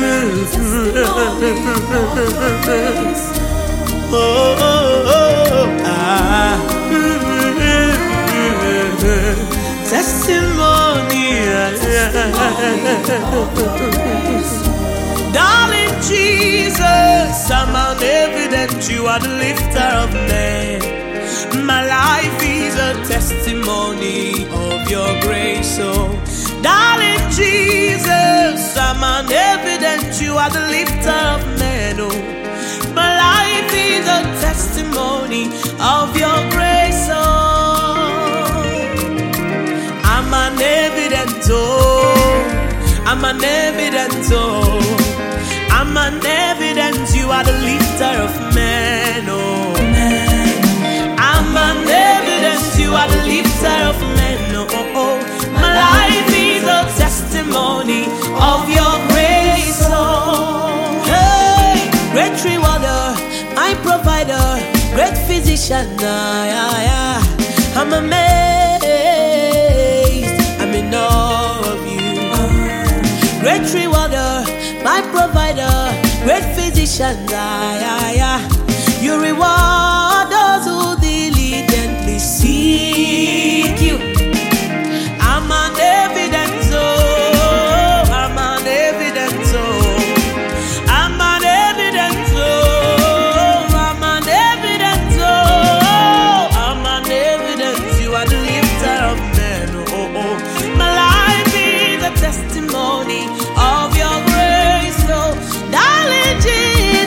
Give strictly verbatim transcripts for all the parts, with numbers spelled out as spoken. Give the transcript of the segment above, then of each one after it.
Oh, oh, oh, ah. Testimony. Darling Jesus, I'm an evidence you are the lifter of men. My life is a testimony of your grace, oh darling Jesus, I'm an evidence you are the lifter of men, oh my life is a testimony of your grace, oh I'm an evidence, oh I'm an evidence, oh I'm an evidence you are the lifter of men, oh I'm an evidence you are the lifter of men, oh, oh, oh. My life is a testimony of your grace, oh hey, great rewarder, my provider, great physician, ah, yeah, yeah. I'm amazed, I'm in awe of you. Great rewarder, my provider, great physician, ah, yeah, yeah. You reward those who diligently seek you. I'm an evidence, oh, I'm an evidence, oh, I'm an evidence, oh, I'm an evidence, oh, I'm an evidence. You are the lifter of men, oh, oh. My life is a testimony of your grace, oh, darling Jesus.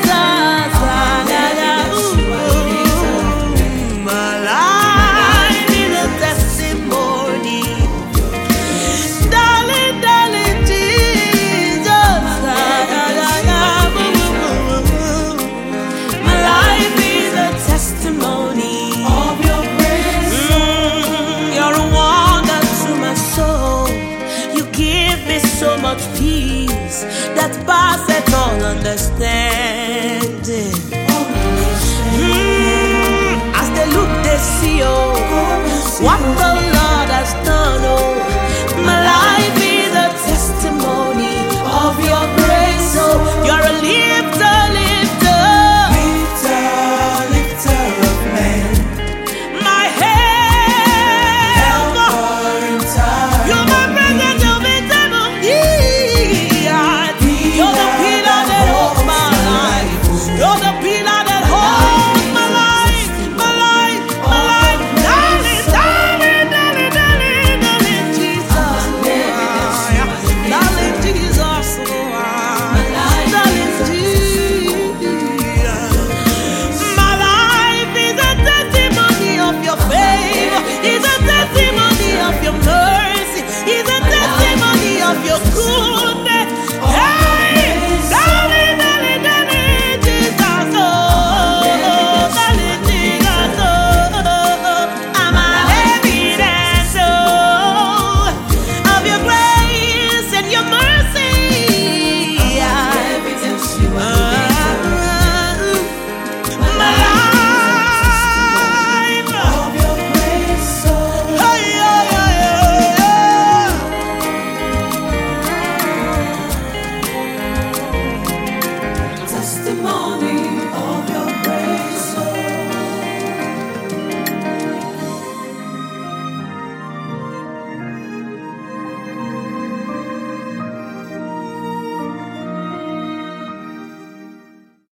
So much peace that passeth all understanding. Mm, as they look, they see, oh, what the